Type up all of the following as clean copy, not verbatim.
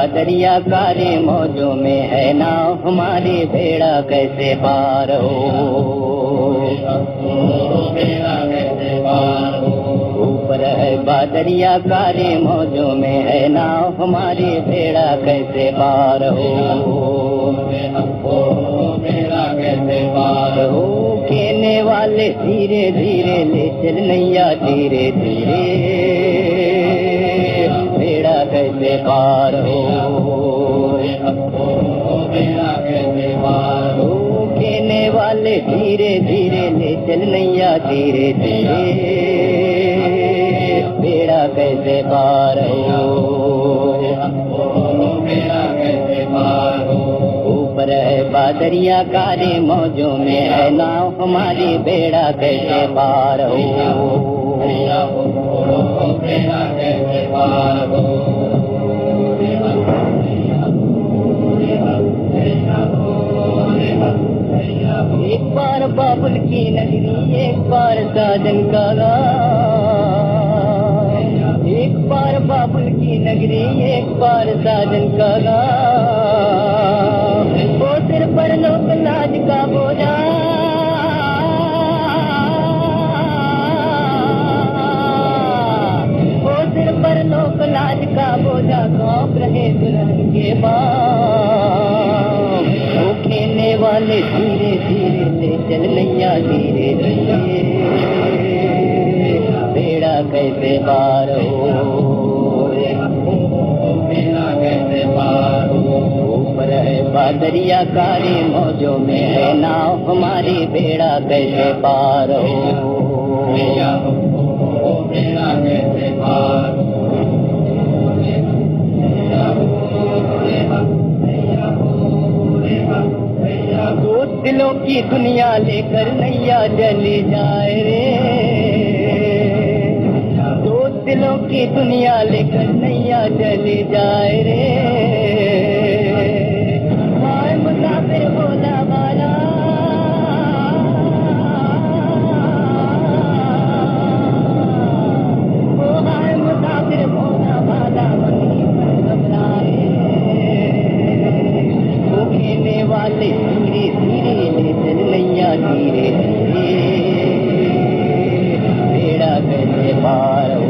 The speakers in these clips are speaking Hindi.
बादरिया काली मौजों में है नाव हमारी, बेड़ा कैसे पार हो। ऊपर है बादरिया काली मौजों में है नाव हमारी, बेड़ा कैसे पार हो। कहने वाले धीरे धीरे ले चल नैया, धीरे धीरे बेड़ा कैसे पार हो। कहने वाले धीरे धीरे ले चल नैया, धीरे धीरे बेड़ा कैसे पार हो। ऊपर है बादरिया काली मौजों में है नाव हमारी, बेड़ा कैसे पार हो। एक बार बाबुल की नगरी, एक बार साजन का गाँव। एक बार बाबुल की नगरी, एक बार साजन का गाँव। वो सिर पर लोक लाज का बोझा, वो सिर पर लोक लाज का बोझा, सौंप रहे दुल्हन के बाप। वो खेलने वाले धीरे धीरे ले चल नैया, धीरे धीरे बेड़ा कैसे पार हो। ऊपर है बादरिया काली मौजों में है नाव हमारी, बेड़ा कैसे पार हो। दो दिलों की दुनिया लेकर नैया चली जाए रे, दो दिलों की दुनिया लेकर नैया चली जाए रे। हाय मुसाफिर भोला वाला, ओ हाय मुसाफिर भोला वाला, मनी पर घबराए। वो कहने वाले धीरे धीरे ले चल नैया, धीरे धीरे बेड़ा कैसे पार हो।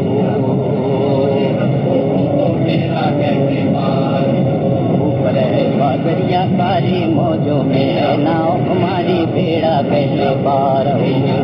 ऊपर है बादरिया काली मौजों में है नाव हमारी, बेड़ा कैसे पार हो।